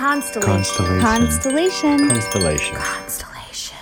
Constellation. Constellation. Constellation. Constellation.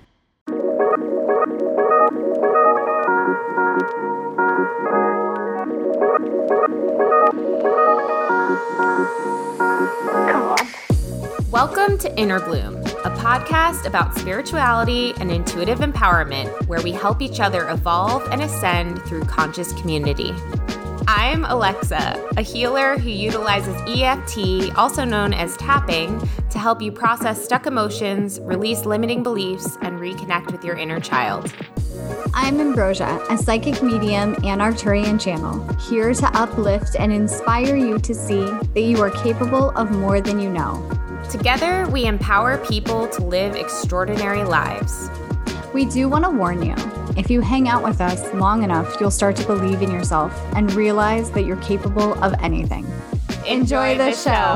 Welcome to Inner Bloom, a podcast about spirituality and intuitive empowerment where we help each other evolve and ascend through conscious community. I'm Alexa, a healer who utilizes EFT, also known as tapping, to help you process stuck emotions, release limiting beliefs, and reconnect with your inner child. I'm Ambrosia, a psychic medium and Arcturian channel, here to uplift and inspire you to see that you are capable of more than you know. Together, we empower people to live extraordinary lives. We do want to warn you, if you hang out with us long enough, you'll start to believe in yourself and realize that you're capable of anything. Enjoy the show.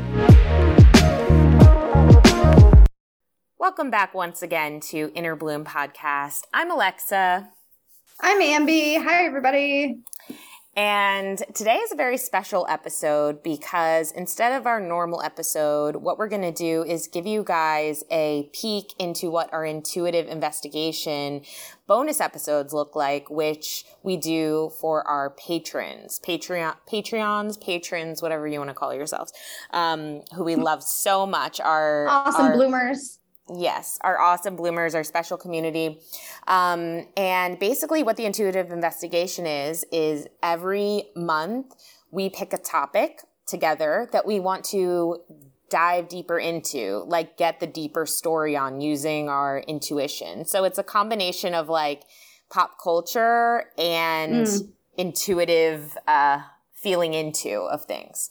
Welcome back once again to Inner Bloom Podcast. I'm Alexa. I'm Ambi. Hi, everybody. And today is a very special episode because instead of our normal episode, what we're going to do is give you guys a peek into what our intuitive investigation bonus episodes look like, which we do for our patrons, patrons, whatever you want to call yourselves, who we love so much. Our awesome bloomers. Yes, our awesome bloomers, our special community. And basically what the intuitive investigation is every month we pick a topic together that we want to dive deeper into, like get the deeper story on using our intuition. So it's a combination of like pop culture and intuitive feeling into of things.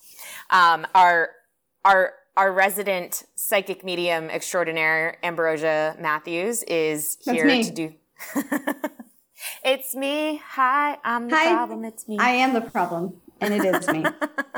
Our resident psychic medium extraordinaire, Ambrosia Matthews, is here to do... It's me. Hi, I'm the problem. It's me. I am the problem, and it is me.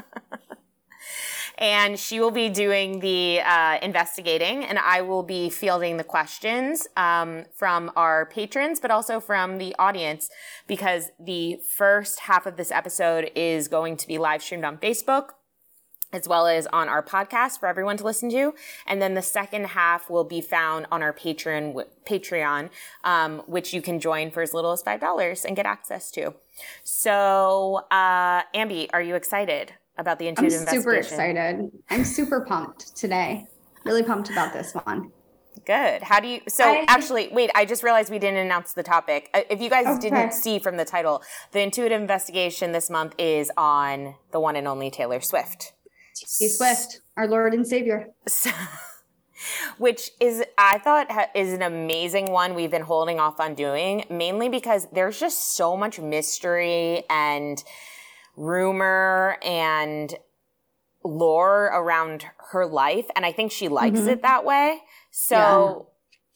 And she will be doing the investigating, and I will be fielding the questions from our patrons, but also from the audience, because the first half of this episode is going to be live streamed on Facebook, as well as on our podcast for everyone to listen to. And then the second half will be found on our Patreon, which you can join for as little as $5 and get access to. So, Ambi, are you excited about the intuitive investigation? I'm super excited. I'm super pumped today. Really pumped about this one. Good. How do you, actually, wait, I just realized we didn't announce the topic. If you guys didn't see from the title, the intuitive investigation this month is on the one and only Taylor Swift. T. Swift, our Lord and Savior. Which is, I thought, is an amazing one we've been holding off on doing, mainly because there's just so much mystery and rumor and lore around her life, and I think she likes it that way. So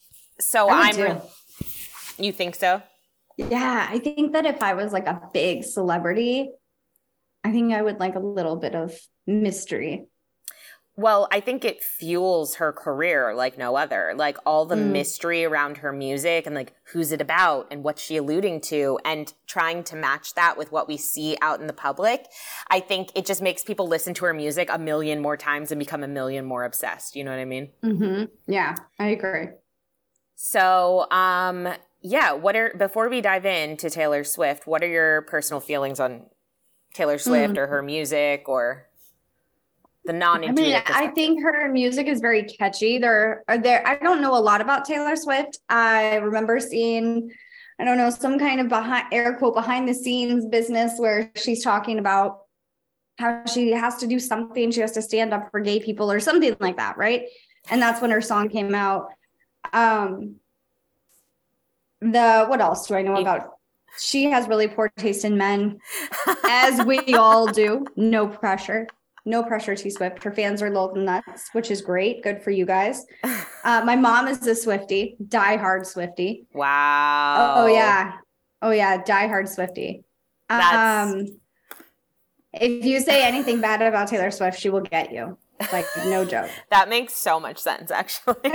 You think so? Yeah, I think that if I was like a big celebrity, I think I would like a little bit of mystery. Well, I think it fuels her career like no other. Like all the mystery around her music and like who's it about and what's she alluding to and trying to match that with what we see out in the public. I think it just makes people listen to her music a million more times and become a million more obsessed. You know what I mean? Mm-hmm. Yeah, I agree. So, before we dive into Taylor Swift, what are your personal feelings on Taylor Swift or her music or the non-intuitive perspective? I think her music is very catchy. I don't know a lot about Taylor Swift. I remember seeing, some kind of behind the scenes business where she's talking about how she has to do something. She has to stand up for gay people or something like that. Right. And that's when her song came out. What else do I know about? She has really poor taste in men, as we all do. No pressure, T Swift. Her fans are a little nuts, which is great. Good for you guys. My mom is a Swiftie, diehard Swiftie. Wow. Oh yeah, diehard Swiftie. If you say anything bad about Taylor Swift, she will get you. Like, no joke. That makes so much sense, actually.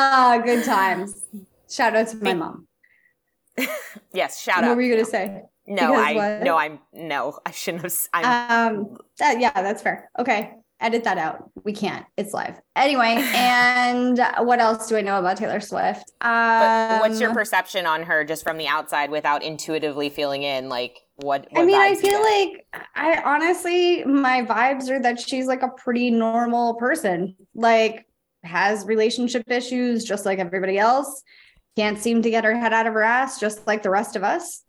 Good times. Shout out to my mom. Yes, shout out. What were you going to say? I shouldn't have. That's fair. Okay. Edit that out. We can't. It's live. Anyway, and what else do I know about Taylor Swift? But what's your perception on her just from the outside without intuitively feeling in? Like, what I mean, I vibes you feel get? like I honestly, my vibes are that she's like a pretty normal person, like has relationship issues just like everybody else. Can't seem to get her head out of her ass, just like the rest of us.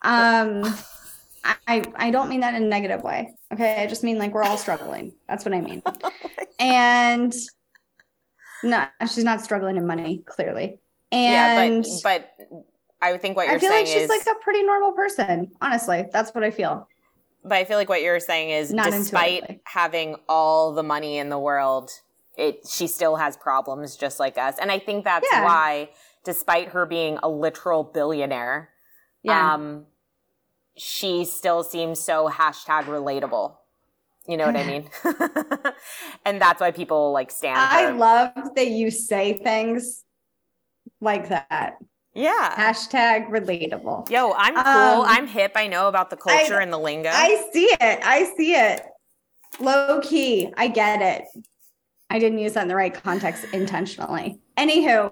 I don't mean that in a negative way. Okay. I just mean like we're all struggling. That's what I mean. And no, she's not struggling in money, clearly. And yeah, but I think what you're saying is, I feel like she's like a pretty normal person. Honestly, that's what I feel. But I feel like what you're saying is, Not despite having all the money in the world, she still has problems just like us. And I think that's why, despite her being a literal billionaire, she still seems so #relatable. You know what I mean? And that's why people like stand her. I love that you say things like that. Yeah. #relatable. Yo, I'm cool. I'm hip. I know about the culture and the lingo. I see it. Low key. I get it. I didn't use that in the right context intentionally. Anywho,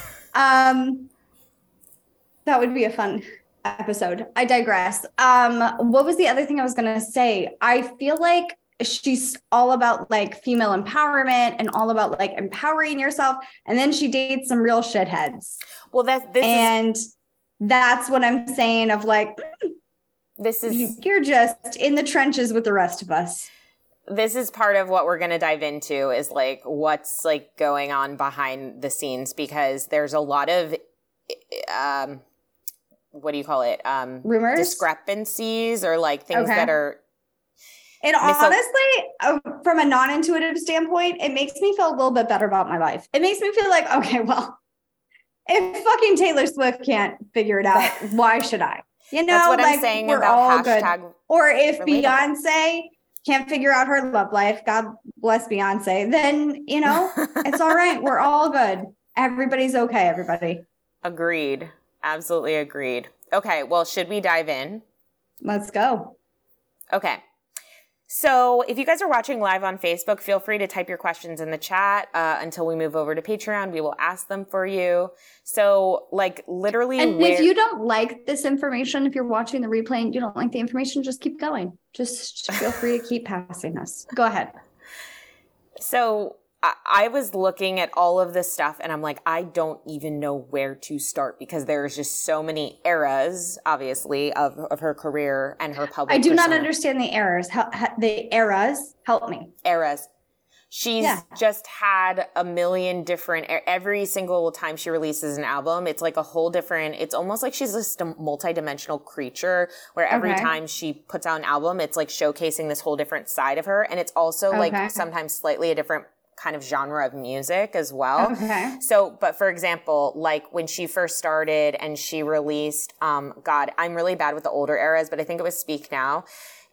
that would be a fun episode. I digress. What was the other thing I was going to say? I feel like she's all about like female empowerment and all about like empowering yourself. And then she dates some real shitheads. Well, that's what I'm saying of like, you're just in the trenches with the rest of us. This is part of what we're going to dive into is like what's like going on behind the scenes, because there's a lot of, what do you call it? Rumors? Discrepancies or like things that are. And honestly, from a non-intuitive standpoint, it makes me feel a little bit better about my life. It makes me feel like, okay, well, if fucking Taylor Swift can't figure it out, why should I? You know, that's what like, I'm saying we're about all hashtag good. Or if relatable. Beyonce can't figure out her love life, God bless Beyonce, then, you know, it's all right. We're all good. Everybody's okay, everybody. Agreed. Absolutely agreed. Okay, well, should we dive in? Let's go. Okay. So if you guys are watching live on Facebook, feel free to type your questions in the chat until we move over to Patreon. We will ask them for you. So like literally. And if you don't like this information, if you're watching the replay and you don't like the information, just keep going. Just feel free to keep passing us. Go ahead. So I was looking at all of this stuff and I'm like, I don't even know where to start because there's just so many eras, obviously, of her career and her public I do persona. not understand the eras. The eras, help me. Eras. She's just had a million different, every single time she releases an album, it's like a whole different, it's almost like she's this multidimensional creature where every time she puts out an album, it's like showcasing this whole different side of her. And it's also like sometimes slightly a different kind of genre of music as well. Okay. So, but for example, like when she first started and she released, God, I'm really bad with the older eras, but I think it was Speak Now.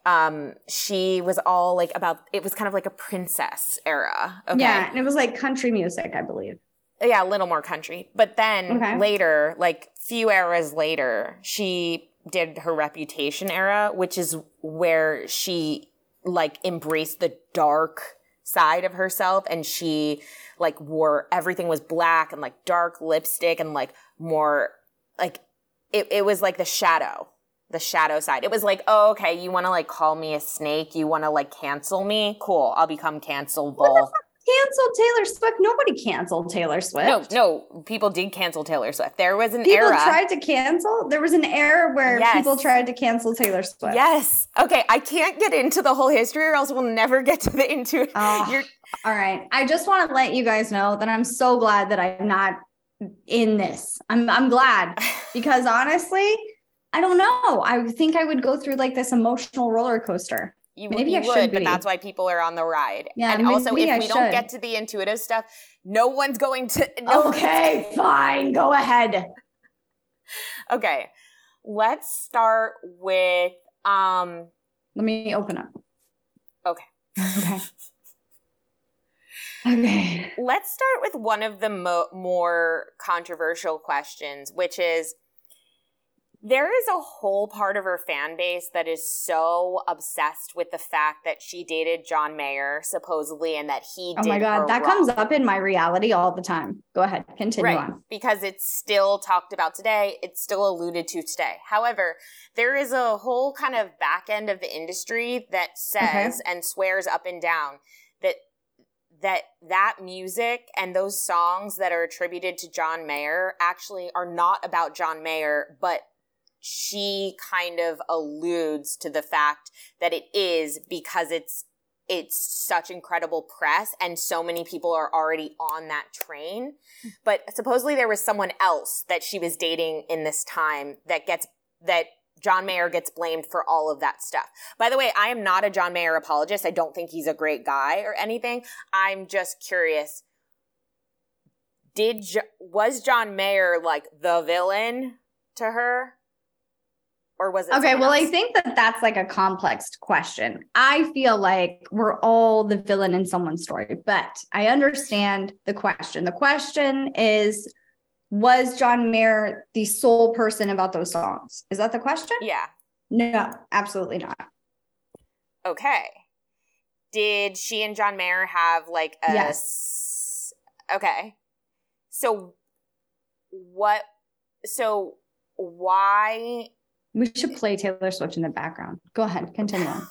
She was all like it was kind of like a princess era. Okay? Yeah. And it was like country music, I believe. Yeah. A little more country. But then later, like few eras later, she did her Reputation era, which is where she like embraced the dark side of herself, and she like wore everything was black and like dark lipstick and like more like it was like the shadow side. It was like, oh, okay, you want to like call me a snake, you want to like cancel me, cool, I'll become cancelable. What the fuck canceled Taylor Swift? Nobody canceled Taylor Swift. No, people did cancel Taylor Swift. There was an era. People tried to cancel? There was an era where people tried to cancel Taylor Swift. Yes. Okay, I can't get into the whole history or else we'll never get into it. All right. I just want to let you guys know that I'm so glad that I'm not in this. I'm glad because honestly, I don't know. I think I would go through like this emotional roller coaster. Maybe I should, but that's why people are on the ride. Yeah, and also, if we don't get to the intuitive stuff, no one's going to. Okay, fine. Go ahead. Okay, let's start with. Let me open up. Okay. Okay. Let's start with one of the more controversial questions, which is, There is a whole part of her fan base that is so obsessed with the fact that she dated John Mayer, supposedly, and that he did. Oh my God, that comes up in my reality all the time. Go ahead, continue on. Because it's still talked about today. It's still alluded to today. However, there is a whole kind of back end of the industry that says and swears up and down that music and those songs that are attributed to John Mayer actually are not about John Mayer, but she kind of alludes to the fact that it is because it's such incredible press and so many people are already on that train. But supposedly there was someone else that she was dating in this time that John Mayer gets blamed for all of that stuff. By the way, I am not a John Mayer apologist. I don't think he's a great guy or anything. I'm just curious. Was John Mayer like the villain to her? Or was it okay, well, else? I think that's like a complex question. I feel like we're all the villain in someone's story, but I understand the question. The question is, was John Mayer the sole person about those songs? Is that the question? Yeah. No, absolutely not. Okay. Did she and John Mayer have like a... Yes. Okay. So why... We should play Taylor Swift in the background. Go ahead, continue on.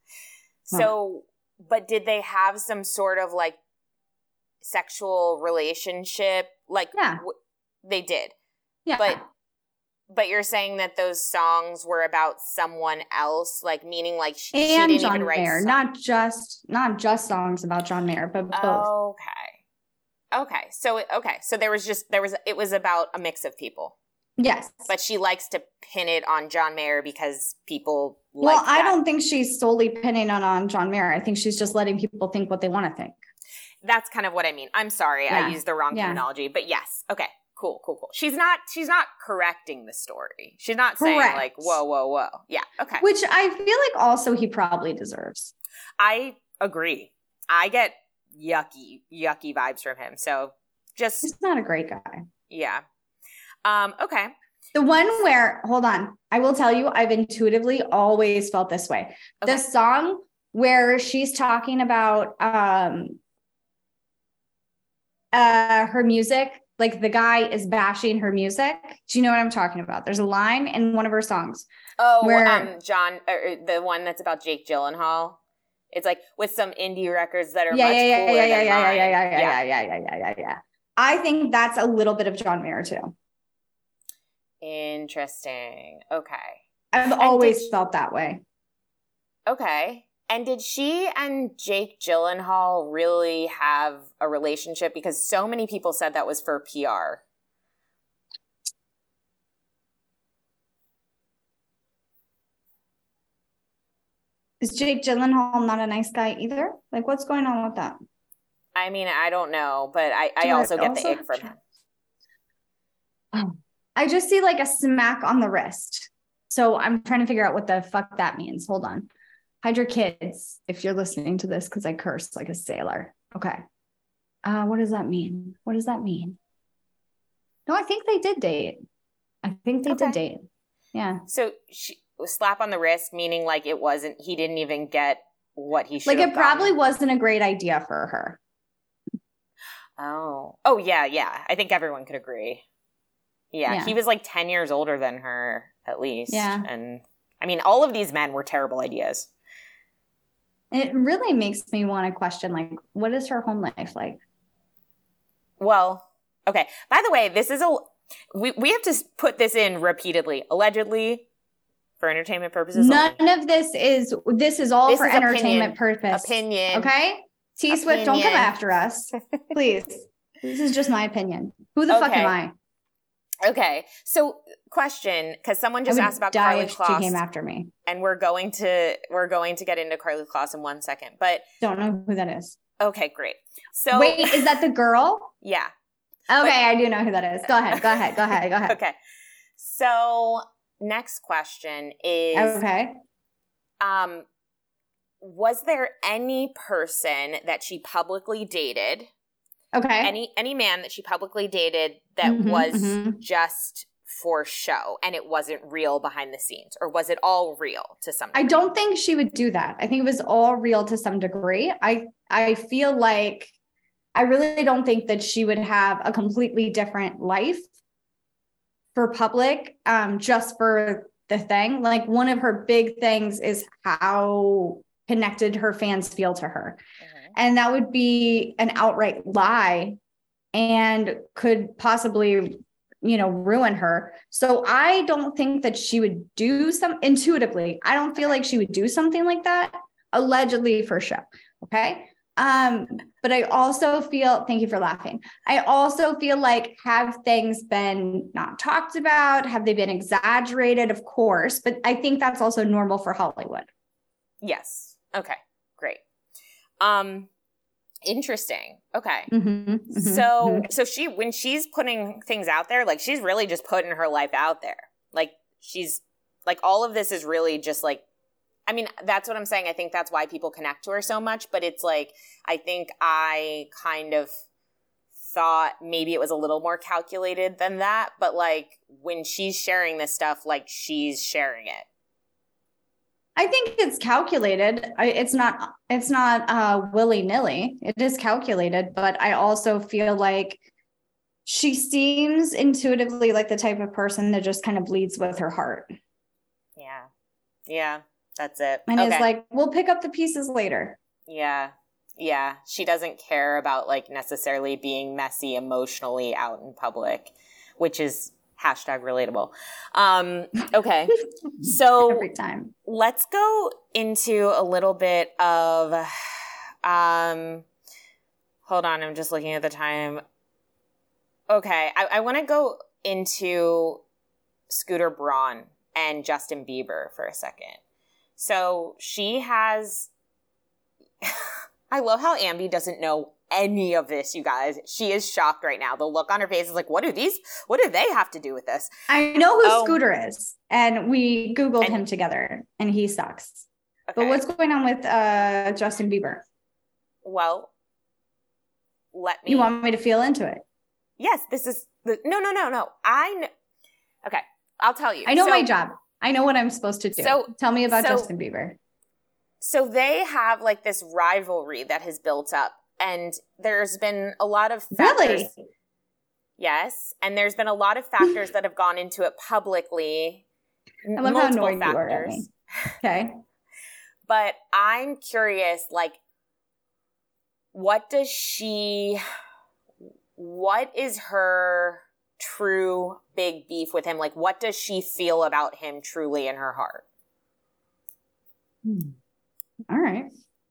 But did they have some sort of like sexual relationship? Like, yeah. They did. Yeah. But you're saying that those songs were about someone else, like meaning like she didn't John even write Mayer, not just songs about John Mayer, but both. Okay. So it was about a mix of people. Yes. But she likes to pin it on John Mayer because people like that. I don't think she's solely pinning it on John Mayer. I think she's just letting people think what they want to think. That's kind of what I mean. I'm sorry. I used the wrong terminology. But yes. Okay. Cool. She's not correcting the story. She's not saying like, whoa. Yeah. Okay. Which I feel like also he probably deserves. I agree. I get yucky vibes from him. So he's not a great guy. Yeah. Okay. The one where, hold on, I will tell you, I've intuitively always felt this way. Okay. The song where she's talking about her music, like the guy is bashing her music. Do you know what I'm talking about? There's a line in one of her songs. Oh, where, John, the one that's about Jake Gyllenhaal. It's like with some indie records that are much cooler than mine. Yeah. I think that's a little bit of John Mayer too. Interesting. Okay. I've always felt that way. Okay. And did she and Jake Gyllenhaal really have a relationship? Because so many people said that was for PR. Is Jake Gyllenhaal not a nice guy either? Like, what's going on with that? I mean, I don't know, but I also get the ick from him. I just see like a smack on the wrist. So I'm trying to figure out what the fuck that means. Hold on. Hide your kids if you're listening to this because I curse like a sailor. Okay. What does that mean? What does that mean? No, I think they did date. I think they did date. Yeah. So slap on the wrist, meaning like it wasn't, he didn't even get what he should have gotten. Like it probably wasn't a great idea for her. Oh, yeah. I think everyone could agree. Yeah, he was like 10 years older than her, at least. Yeah. And I mean, all of these men were terrible ideas. It really makes me want to question, like, what is her home life like? Well, okay. By the way, this is we have to put this in repeatedly. Allegedly, for entertainment purposes. None of this is all for entertainment purpose. Opinion. Okay? T-Swift, don't come after us. Please. This is just my opinion. Who the fuck am I? Okay, so question, because someone just asked about Karlie Kloss. She came after me, and we're going to get into Karlie Kloss in 1 second, but don't know who that is. Okay, great. So wait, is that the girl? Yeah. Okay, I do know who that is. Go ahead. Okay, so next question is was there any person that she publicly dated? Okay. Any man that she publicly dated that was just for show and it wasn't real behind the scenes? Or was it all real to some degree? I don't think she would do that. I think it was all real to some degree. I feel like I really don't think that she would have a completely different life for public, just for the thing. Like, one of her big things is how connected her fans feel to her. Mm-hmm. And that would be an outright lie and could possibly, ruin her. So I don't think that she would do intuitively. I don't feel like she would do something like that, allegedly, for show. Okay. But I also feel, thank you for laughing. I also feel like, have things been not talked about? Have they been exaggerated? Of course. But I think that's also normal for Hollywood. Yes. Okay, great. Interesting. Okay. Mm-hmm, So she, when she's putting things out there, like, she's really just putting her life out there. Like, she's like, all of this is really just like, I mean, that's what I'm saying. I think that's why people connect to her so much. But it's like, I think I kind of thought maybe it was a little more calculated than that. But like, when she's sharing this stuff, like, she's sharing it. I think it's calculated. It's not willy-nilly. It is calculated, but I also feel like she seems intuitively like the type of person that just kind of bleeds with her heart. Yeah, that's it. And it's like, we'll pick up the pieces later. Yeah. She doesn't care about, like, necessarily being messy emotionally out in public, which is #relatable. Okay. So every time. Let's go into a little bit of, hold on. I'm just looking at the time. Okay. I want to go into Scooter Braun and Justin Bieber for a second. So she has, I love how Ambi doesn't know any of this, you guys. She is shocked right now. The look on her face is like, what do they have to do with this? I know who Scooter is, and we Googled him together, and he sucks. Okay. But what's going on with Justin Bieber? Well, You want me to feel into it? Yes, this is no. Okay, I'll tell you. I know my job. I know what I'm supposed to do. So tell me about Justin Bieber. So they have, like, this rivalry that has built up. And there's been a lot of factors. Really? Yes. And there's been a lot of factors that have gone into it publicly. I love how annoying you are at me. Okay. But I'm curious, like, what is her true big beef with him? Like, what does she feel about him truly in her heart? All right.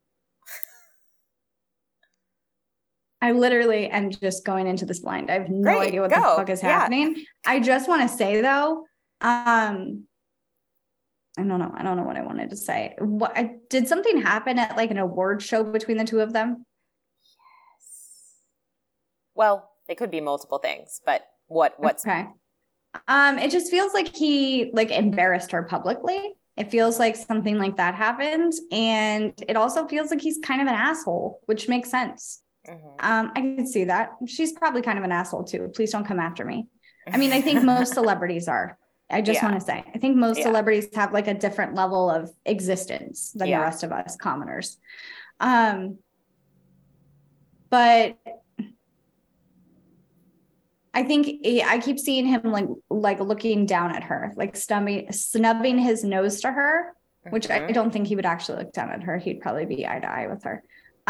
I literally am just going into this blind. I have no idea what the fuck is happening. I just want to say, though, I don't know what I wanted to say. Did something happen at, like, an award show between the two of them? Yes. Well, it could be multiple things, but what's okay? It just feels like he, like, embarrassed her publicly. It feels like something like that happened, and it also feels like he's kind of an asshole, which makes sense. Mm-hmm. I can see that. She's probably kind of an asshole too. Please don't come after me. I mean, I think most celebrities are. I just want to say, I think most celebrities have, like, a different level of existence than the rest of us commoners. But I think I keep seeing him like looking down at her, like snubbing his nose to her, which I don't think he would actually look down at her. He'd probably be eye to eye with her.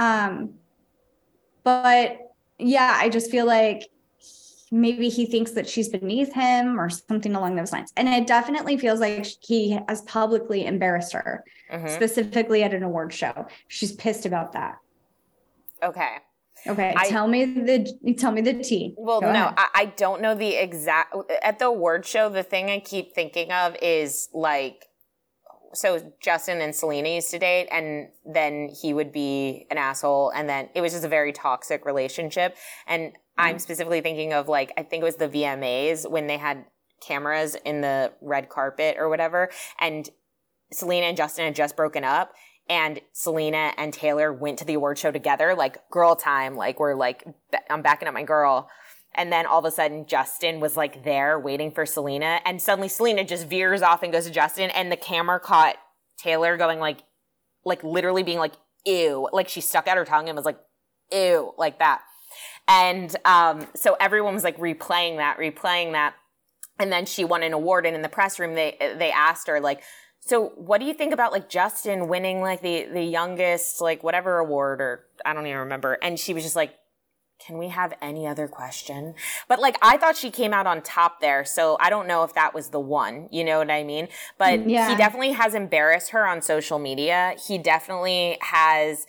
But yeah, I just feel like maybe he thinks that she's beneath him or something along those lines. And it definitely feels like he has publicly embarrassed her, specifically at an award show. She's pissed about that. Okay. Tell me the tea. Well, I don't know the exact, at the award show, the thing I keep thinking of is, like, so Justin and Selena used to date, and then he would be an asshole, and then it was just a very toxic relationship. And I'm specifically thinking of, like, I think it was the VMAs when they had cameras in the red carpet or whatever, and Selena and Justin had just broken up, and Selena and Taylor went to the award show together, like, girl time, like, we're like, I'm backing up my girl. And then all of a sudden, Justin was like there waiting for Selena. And suddenly Selena just veers off and goes to Justin. And the camera caught Taylor going like literally being like, ew. Like she stuck out her tongue and was like, ew, like that. And so everyone was like replaying that. And then she won an award. And in the press room, they asked her like, so what do you think about like Justin winning like the youngest, like whatever award, or I don't even remember. And she was just like, can we have any other question? But like, I thought she came out on top there. So I don't know if that was the one, you know what I mean? But Yeah. He definitely has embarrassed her on social media. He definitely has,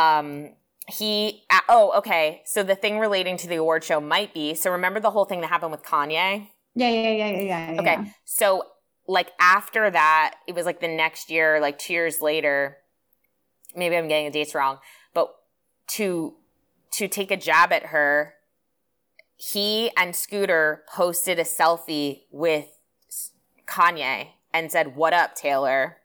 okay. So the thing relating to the award show might be, so remember the whole thing that happened with Kanye? Yeah. Okay. So like after that, it was like the next year, like 2 years later, maybe I'm getting the dates wrong, but to take a jab at her, he and Scooter posted a selfie with Kanye and said, "What up, Taylor?"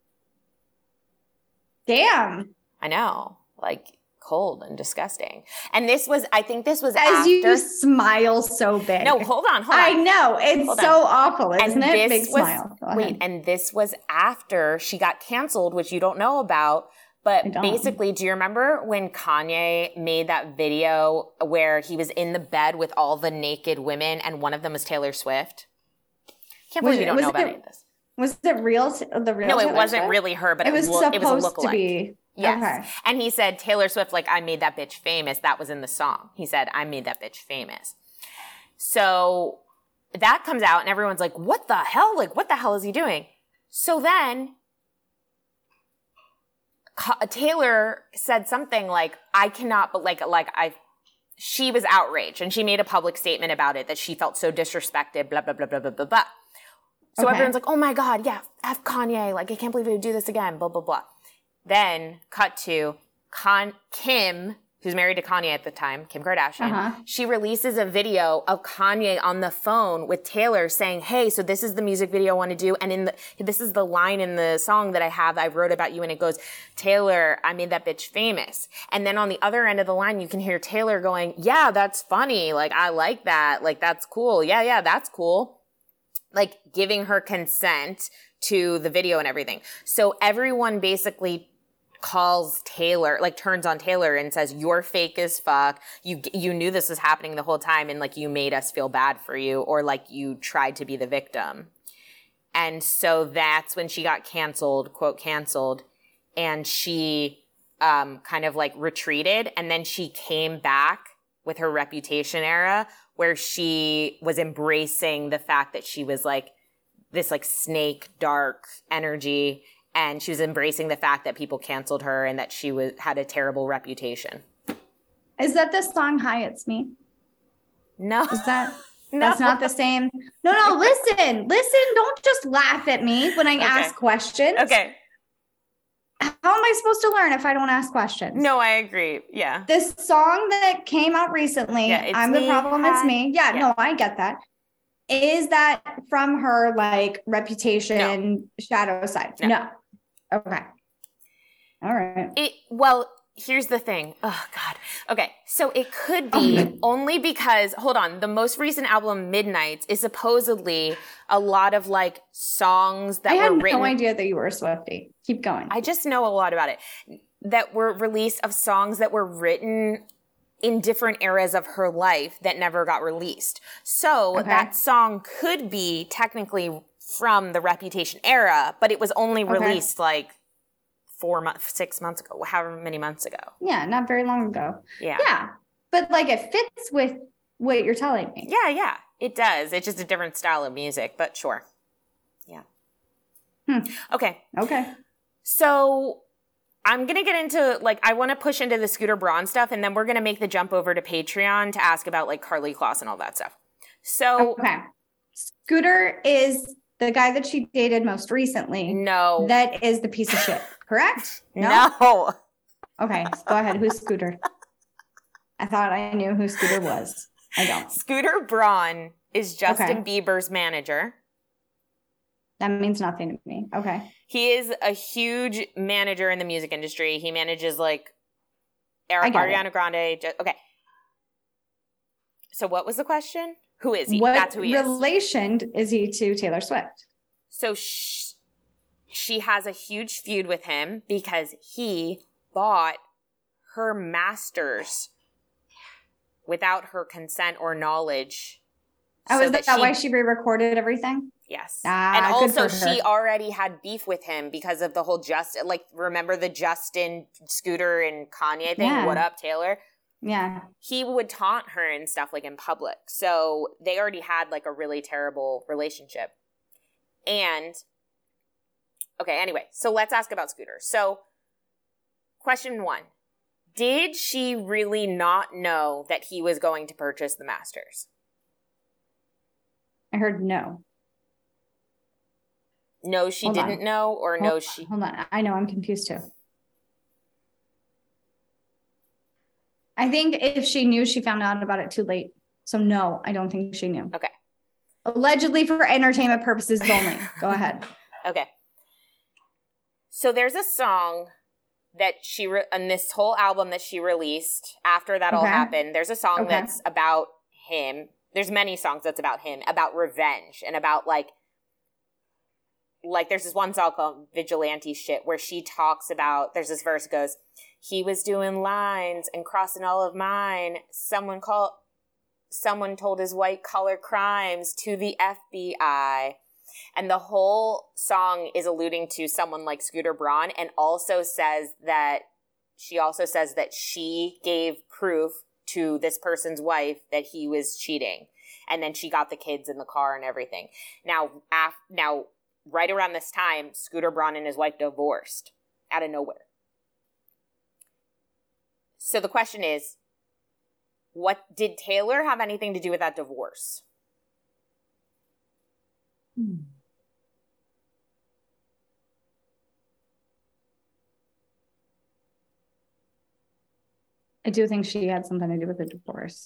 Damn. I know. Like cold and disgusting. And I think this was As after. you smile so big. No, hold on. I know. It's so awful, isn't it? Big smile. And this was after she got canceled, which you don't know about. But basically, do you remember when Kanye made that video where he was in the bed with all the naked women and one of them was Taylor Swift? Can't believe you don't know about any of this. Was it real? No, it wasn't really her, but it was a lookalike. To be. Yes. Okay. And he said, Taylor Swift, like, I made that bitch famous. That was in the song. He said, I made that bitch famous. So that comes out and everyone's like, what the hell? Like, what the hell is he doing? So then Taylor said something like, I cannot, but she was outraged and she made a public statement about it that she felt so disrespected, blah, blah, blah, blah, blah, blah, blah. So everyone's like, oh my God, yeah, F Kanye. Like, I can't believe he would do this again, blah, blah, blah. Then cut to Kim, who's married to Kanye at the time, Kim Kardashian. She releases a video of Kanye on the phone with Taylor saying, hey, so this is the music video I want to do. And this is the line in the song that I wrote about you. And it goes, Taylor, I made that bitch famous. And then on the other end of the line, you can hear Taylor going, yeah, that's funny. Like, I like that. Like, that's cool. Yeah, that's cool. Like giving her consent to the video and everything. So everyone basically calls Taylor, like turns on Taylor and says, you're fake as fuck. You knew this was happening the whole time and like you made us feel bad for you, or like you tried to be the victim. And so that's when she got canceled, quote canceled, and she kind of like retreated, and then she came back with her Reputation era where she was embracing the fact that she was like this like snake dark energy. And she was embracing the fact that people canceled her and that she had a terrible reputation. Is that the song Hi, It's Me? No. Is that? No. That's not the same. No, listen. Don't just laugh at me when I ask questions. Okay. How am I supposed to learn if I don't ask questions? No, I agree. Yeah. This song that came out recently, I'm the problem, it's me. Yeah, no, I get that. Is that from her like Reputation shadow side? No. Okay. All right. Well, here's the thing. Oh God. Okay. So it could be only because, hold on, the most recent album, Midnights, is supposedly a lot of like songs that were written. I had no idea that you were a Swiftie. Keep going. I just know a lot about it. That were released of songs that were written in different eras of her life that never got released. So that song could be technically from the Reputation era, but it was only released like 6 months ago, however many months ago. Yeah, not very long ago. Yeah. But like it fits with what you're telling me. Yeah, it does. It's just a different style of music, but sure. Yeah. Okay. So I'm going to get into, like, I want to push into the Scooter Braun stuff, and then we're going to make the jump over to Patreon to ask about, like, Karlie Kloss and all that stuff. So. Okay. Scooter is the guy that she dated most recently. No. That is the piece of shit, correct? No. Okay, so go ahead. Who's Scooter? I thought I knew who Scooter was. I don't. Scooter Braun is Justin Bieber's manager. That means nothing to me. Okay. He is a huge manager in the music industry. He manages like Ariana Grande. Okay. So what was the question? Who is he? What That's who he is. relation is he to Taylor Swift? So she has a huge feud with him because he bought her masters without her consent or knowledge. Oh, is that why she re-recorded everything? Yes. And good also for her. she already had beef with him because of the whole remember the Justin, Scooter, and Kanye thing? Yeah. What up, Taylor? Yeah. He would taunt her and stuff like in public. So they already had like a really terrible relationship. And, okay, anyway, so let's ask about Scooter. So, question 1. Did she really not know that he was going to purchase the masters? I heard no. No, she didn't know, or no, she... Hold on. I know. I'm confused too. I think if she knew, she found out about it too late. So no, I don't think she knew. Okay. Allegedly for entertainment purposes only. Go ahead. Okay. So there's a song that she, on this whole album that she released after that all happened, there's a song that's about him. There's many songs that's about him, about revenge, and about like there's this one song called Vigilante Shit where she talks about, there's this verse goes, he was doing lines and crossing all of mine. Someone told his white collar crimes to the FBI. And the whole song is alluding to someone like Scooter Braun, and also says that she gave proof to this person's wife that he was cheating. And then she got the kids in the car and everything. Now, right around this time, Scooter Braun and his wife divorced out of nowhere. So the question is, what did Taylor have anything to do with that divorce? I do think she had something to do with the divorce.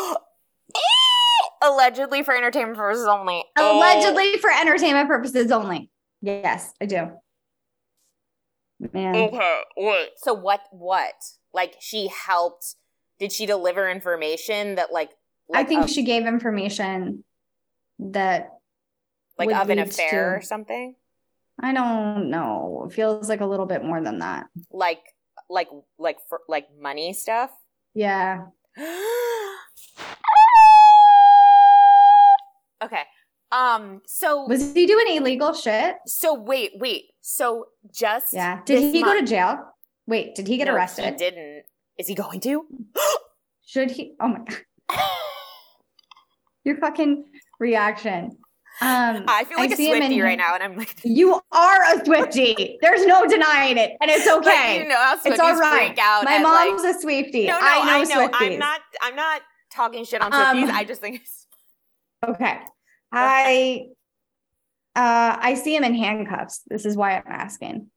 Allegedly for entertainment purposes only. Allegedly for entertainment purposes only. Yes, I do. Man. Okay, wait. So what? Like, she helped, did she deliver information that like I think she gave information that like of an affair or something? I don't know. It feels like a little bit more than that. Like money stuff? Yeah. Okay. So was he doing illegal shit? So wait. So just Did he go to jail? Wait, did he get arrested? He didn't. Is he going to? Should he? Oh my God. Your fucking reaction. I feel like a Swiftie right now, and I'm like, you are a Swiftie. There's no denying it, and it's okay. But you know how Swifties it's all right. freak out. My mom's a Swiftie. No, I know Swifties. I'm not talking shit on Swifties. I just think it's okay. I see him in handcuffs. This is why I'm asking.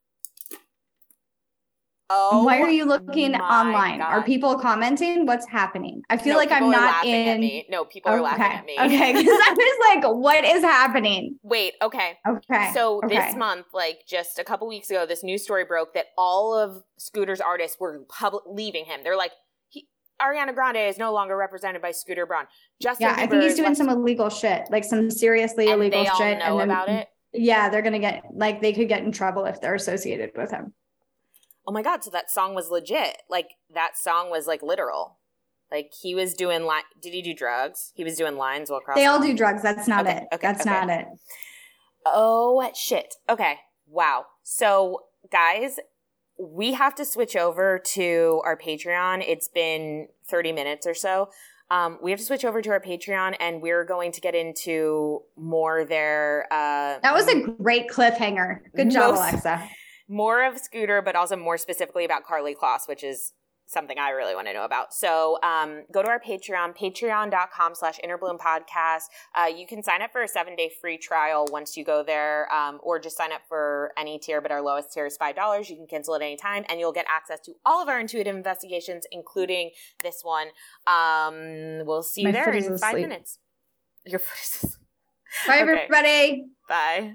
Oh, why are you looking online? God. Are people commenting? What's happening? I feel like I'm not in. No, people are laughing at me. Okay, because I was like, what is happening? Wait, okay. So this month, like just a couple weeks ago, this news story broke that all of Scooter's artists were leaving him. They're like, Ariana Grande is no longer represented by Scooter Braun. Justin Bieber, I think he's doing some illegal shit, like some seriously illegal shit. Know about it? Yeah, they're gonna get they could get in trouble if they're associated with him. Oh my God, so that song was legit. Like, that song was, like, literal. Like, he was doing, did he do drugs? He was doing lines while crossing. They all do drugs. That's not it. That's not it. Oh, shit. Okay. Wow. So, guys, we have to switch over to our Patreon. It's been 30 minutes or so. We have to switch over to our Patreon, and we're going to get into more there. That was a great cliffhanger. Good job, Alexa. More of Scooter, but also more specifically about Karlie Kloss, which is something I really want to know about. So go to our Patreon, patreon.com/InnerBloomPodcast. You can sign up for a 7-day free trial once you go there, or just sign up for any tier, but our lowest tier is $5. You can cancel at any time, and you'll get access to all of our intuitive investigations, including this one. We'll see you there in 5 minutes. Your foot is asleep. Bye, everybody. Bye.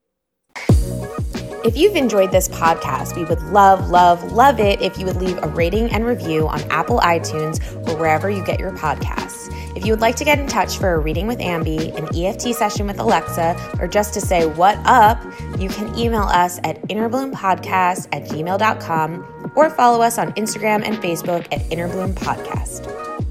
If you've enjoyed this podcast, we would love it if you would leave a rating and review on Apple iTunes or wherever you get your podcasts. If you would like to get in touch for a reading with Ambi, an EFT session with Alexa, or just to say what up, you can email us at innerbloom.podcast@gmail.com or follow us on Instagram and Facebook at Innerbloom Podcast.